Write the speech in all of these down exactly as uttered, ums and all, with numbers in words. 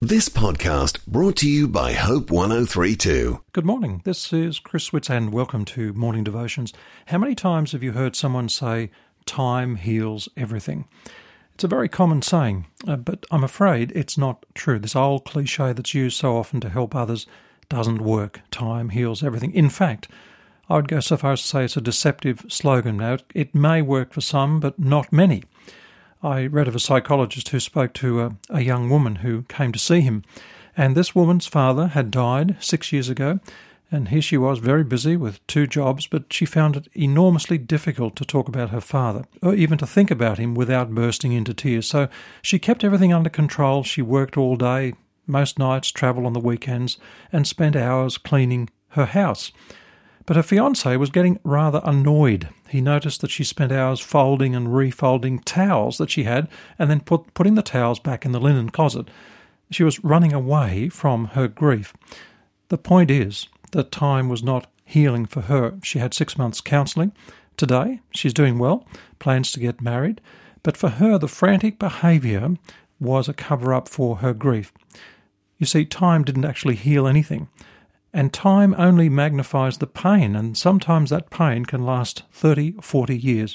This podcast brought to you by Hope one oh three two. Good morning. This is Chris Switz and welcome to Morning Devotions. How many times have you heard someone say, time heals everything? It's a very common saying, uh, but I'm afraid it's not true. This old cliche that's used so often to help others doesn't work. Time heals everything. In fact, I would go so far as to say it's a deceptive slogan. Now, it, it may work for some, but not many. I read of a psychologist who spoke to a, a young woman who came to see him, and this woman's father had died six years ago, and here she was very busy with two jobs, but she found it enormously difficult to talk about her father, or even to think about him without bursting into tears. So she kept everything under control. She worked all day, most nights, travelled on the weekends, and spent hours cleaning her house. But her fiancé was getting rather annoyed. He noticed that she spent hours folding and refolding towels that she had and then put, putting the towels back in the linen closet. She was running away from her grief. The point is that time was not healing for her. She had six months counselling. Today, she's doing well, plans to get married. But for her, the frantic behaviour was a cover-up for her grief. You see, time didn't actually heal anything. And time only magnifies the pain, and sometimes that pain can last thirty, forty years.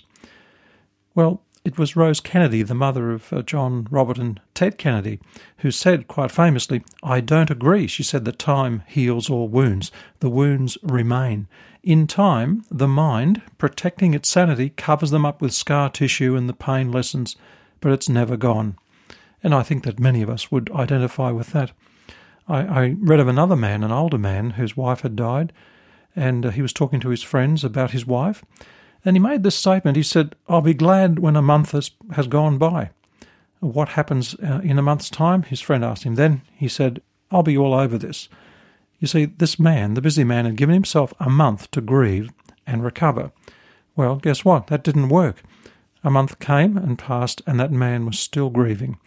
Well, it was Rose Kennedy, the mother of uh, John, Robert and Ted Kennedy, who said quite famously, "I don't agree." She said that time heals all wounds. The wounds remain. In time, the mind, protecting its sanity, covers them up with scar tissue and the pain lessens, but it's never gone. And I think that many of us would identify with that. I, I read of another man, an older man, whose wife had died, and uh, he was talking to his friends about his wife, and he made this statement. He said, "I'll be glad when a month has, has gone by." "What happens uh, in a month's time?" his friend asked him. Then he said, "I'll be all over this." You see, this man, the busy man, had given himself a month to grieve and recover. Well, guess what? That didn't work. A month came and passed, and that man was still grieving.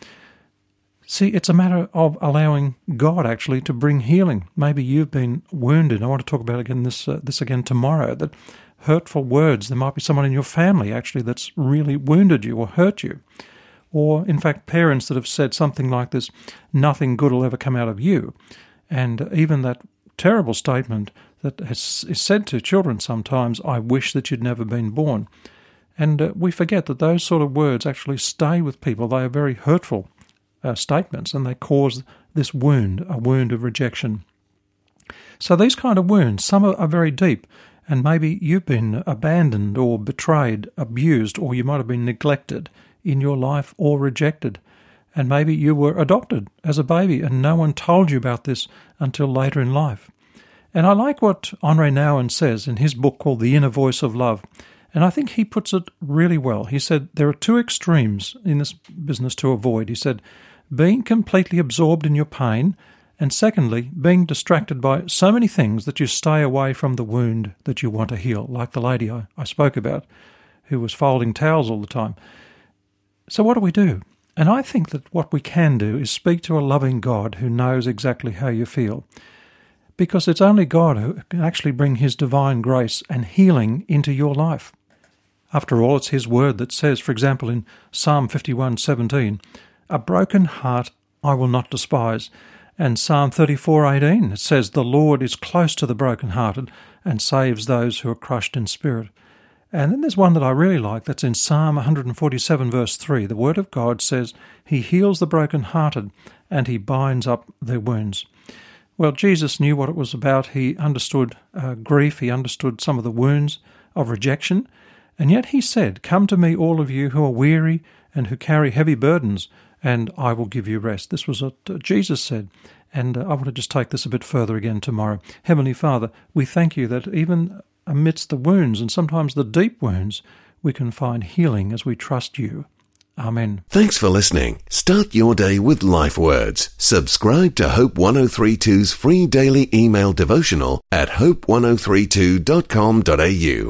See, it's a matter of allowing God actually to bring healing. Maybe you've been wounded. I want to talk about again this uh, this again tomorrow, that hurtful words. There might be someone in your family actually that's really wounded you or hurt you. Or, in fact, parents that have said something like this, "Nothing good will ever come out of you." And even that terrible statement that has, is said to children sometimes, "I wish that you'd never been born." And uh, we forget that those sort of words actually stay with people. They are very hurtful Uh, statements, and they cause this wound, a wound of rejection. So these kind of wounds, some are, are very deep, and maybe you've been abandoned or betrayed, abused, or you might have been neglected in your life or rejected. And maybe you were adopted as a baby and no one told you about this until later in life. And I like what Henri Nouwen says in his book called The Inner Voice of Love. And I think he puts it really well. He said there are two extremes in this business to avoid. He said, being completely absorbed in your pain, and secondly, being distracted by so many things that you stay away from the wound that you want to heal, like the lady I, I spoke about, who was folding towels all the time. So what do we do? And I think that what we can do is speak to a loving God who knows exactly how you feel, because it's only God who can actually bring his divine grace and healing into your life. After all, it's his word that says, for example, in Psalm fifty-one seventeen, "A broken heart I will not despise." And Psalm thirty-four eighteen, it says, "The Lord is close to the brokenhearted and saves those who are crushed in spirit." And then there's one that I really like, that's in Psalm one forty-seven verse three. The word of God says, "He heals the brokenhearted and he binds up their wounds." Well, Jesus knew what it was about. He understood uh, grief. He understood some of the wounds of rejection. And yet he said, "Come to me, all of you who are weary and who carry heavy burdens, and I will give you rest." This was what Jesus said. And uh, I want to just take this a bit further again tomorrow. Heavenly Father, we thank you that even amidst the wounds, and sometimes the deep wounds, we can find healing as we trust you. Amen. Thanks for listening. Start your day with Life Words. Subscribe to Hope one oh three two's free daily email devotional at hope one oh three two dot com dot a u.